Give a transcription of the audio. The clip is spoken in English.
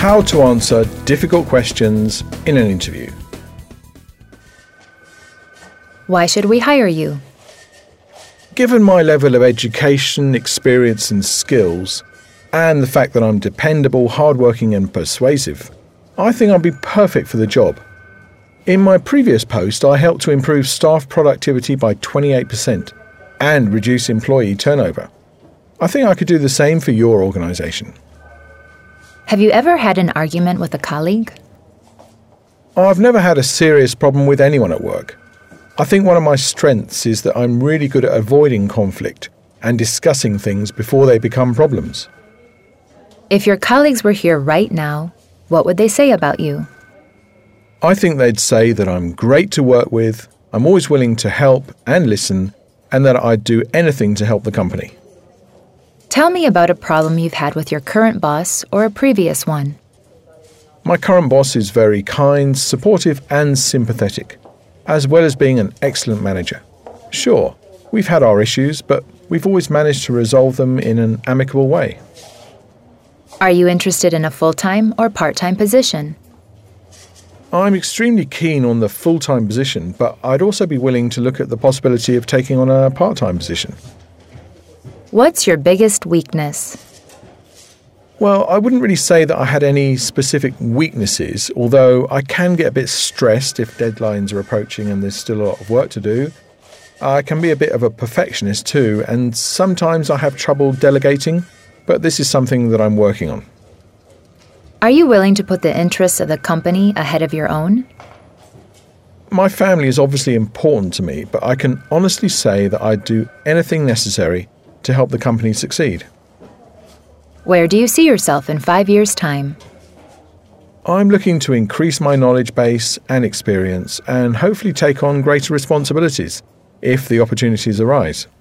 How to answer difficult questions in an interview. Why should we hire you? Given my level of education, experience and skills, and the fact that I'm dependable, hardworking and persuasive, I think I'll be perfect for the job. In my previous post, I helped to improve staff productivity by 28% and reduce employee turnover. I think I could do the same for your organisation. Have you ever had an argument with a colleague? I've never had a serious problem with anyone at work. I think one of my strengths is that I'm really good at avoiding conflict and discussing things before they become problems. If your colleagues were here right now, what would they say about you? I think they'd say that I'm great to work with, I'm always willing to help and listen, and that I'd do anything to help the company. Tell me about a problem you've had with your current boss or a previous one. My current boss is very kind, supportive and sympathetic, as well as being an excellent manager. Sure, we've had our issues, but we've always managed to resolve them in an amicable way. Are you interested in a full-time or part-time position? I'm extremely keen on the full-time position, but I'd also be willing to look at the possibility of taking on a part-time position. What's your biggest weakness? Well, I wouldn't really say that I had any specific weaknesses, although I can get a bit stressed if deadlines are approaching and there's still a lot of work to do. I can be a bit of a perfectionist too, and sometimes I have trouble delegating, but this is something that I'm working on. Are you willing to put the interests of the company ahead of your own? My family is obviously important to me, but I can honestly say that I'd do anything necessary to help the company succeed. Where do you see yourself in 5 years' time? I'm looking to increase my knowledge base and experience and hopefully take on greater responsibilities if the opportunities arise.